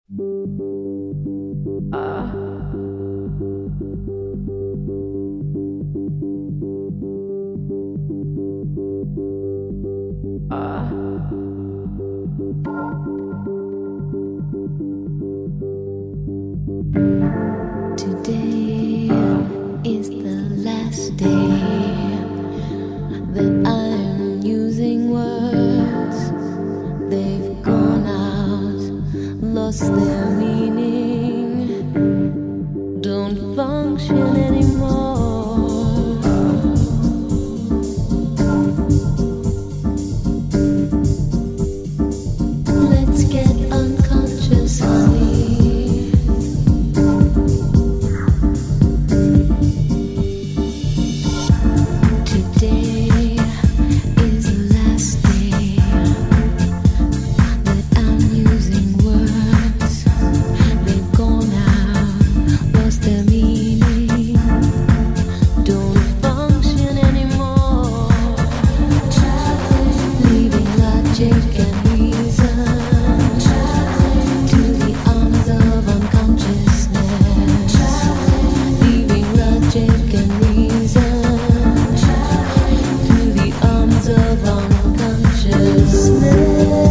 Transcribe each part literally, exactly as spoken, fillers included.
Today is the last day that I'm using words. They've gone out, lost their meaning, don't function anymore. Let's get unconscious, honey. Today is the last day that I'm using words. They've gone out, lost their meaning, don't function anymore. Leaving logic and reason to the arms of unconsciousness. Leaving logic and reason to the arms of unconsciousness.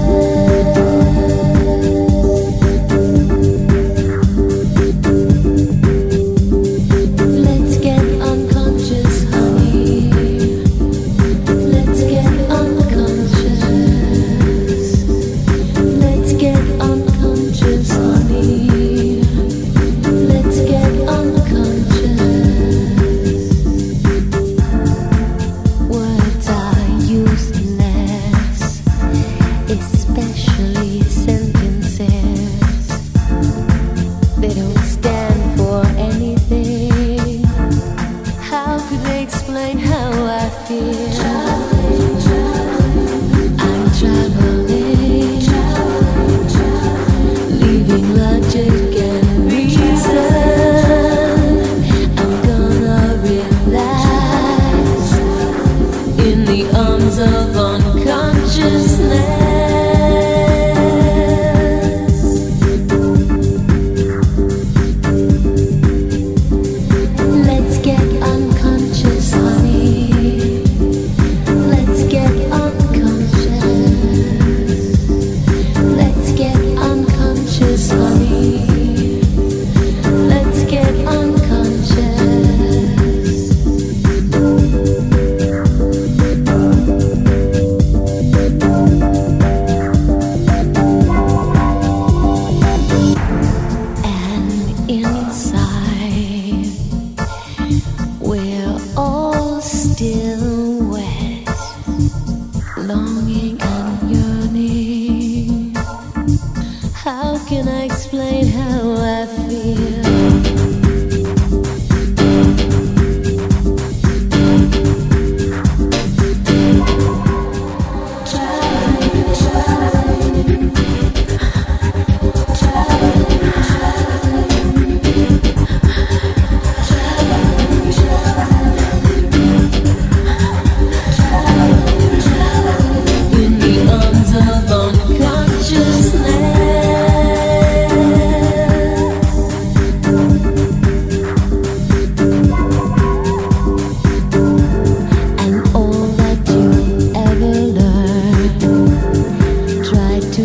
Let's get unconscious, honey. Let's get unconscious. Let's get unconscious, honey. Let's get unconscious. Words are useless, especially sentences. They don't stand for anything. How could they explain how I feel? I'm traveling, leaving logic and reason. I'm gonna relax in the arms of unconsciousness. Let's get unconscious, honey. Let's get unconscious. Let's get unconscious, honey. Let's get unconscious. And inside, we're all still wet, longing and yearning. How can I explain how I feel? In the arms of unconsciousness. And all that you ever learned, try to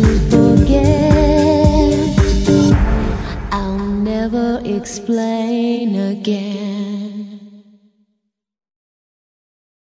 forget. I'll never explain again.